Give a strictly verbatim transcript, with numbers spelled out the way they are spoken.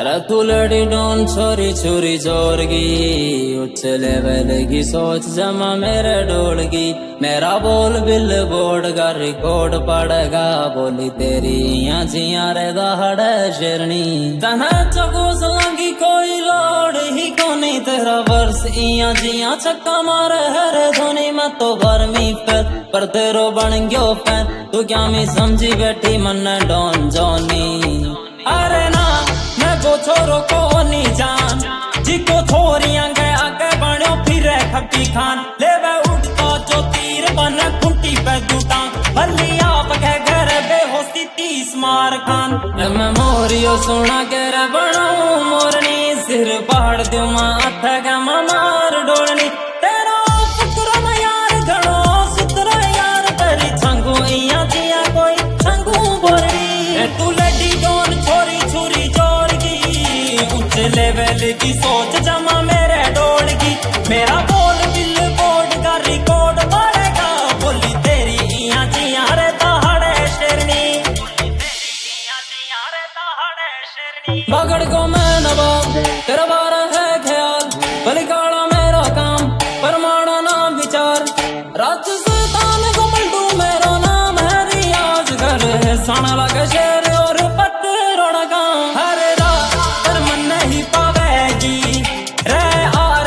तू लड़ी डोन छोरी छोरी जोरगी उच्च लेवल की सोच जमा मेरे डोलगी। मेरा बोल बिल बोर्ड का रिकॉर्ड पड़ेगा बोली तेरी यहाँ जिया रे दहाड़े शेरनी तना चकोस लगी कोई लोड ही को नहीं तेरा वर्ष इया जिया चक्का मारे हरे धोनी मैं तो गर्मी पे पर तेरो बन गयो फैन तू क्या मैं समझी बैठी मन डॉन जॉनी। अरे ना मैं वो छोरो को नहीं जान जिको छोरियां गए आगे बनो फिर खपी खान ले वे उड़ता जो तीर बन कुंटी पे दूटा भली आप कह घर बेहोशी तीस मार खान मैं मोरियो सुना के रे बनो मोरनी सिर पहाड़ दू मां अथ का मार डोलनी तेरा सुतरा न यार घड़ो सुतरा यार तेरी छंगू इया जिया कोई छंगू बोरनी तू लड़ी डोन छोरी छुरी उच्च लेवल की सोच जमा मेरे डोल की मेरा बोल बिल बोर्ड का रिकॉर्ड बढ़ेगा बोली तेरी इया जिया रे दहाड़े शेरनी बगड़ को मैं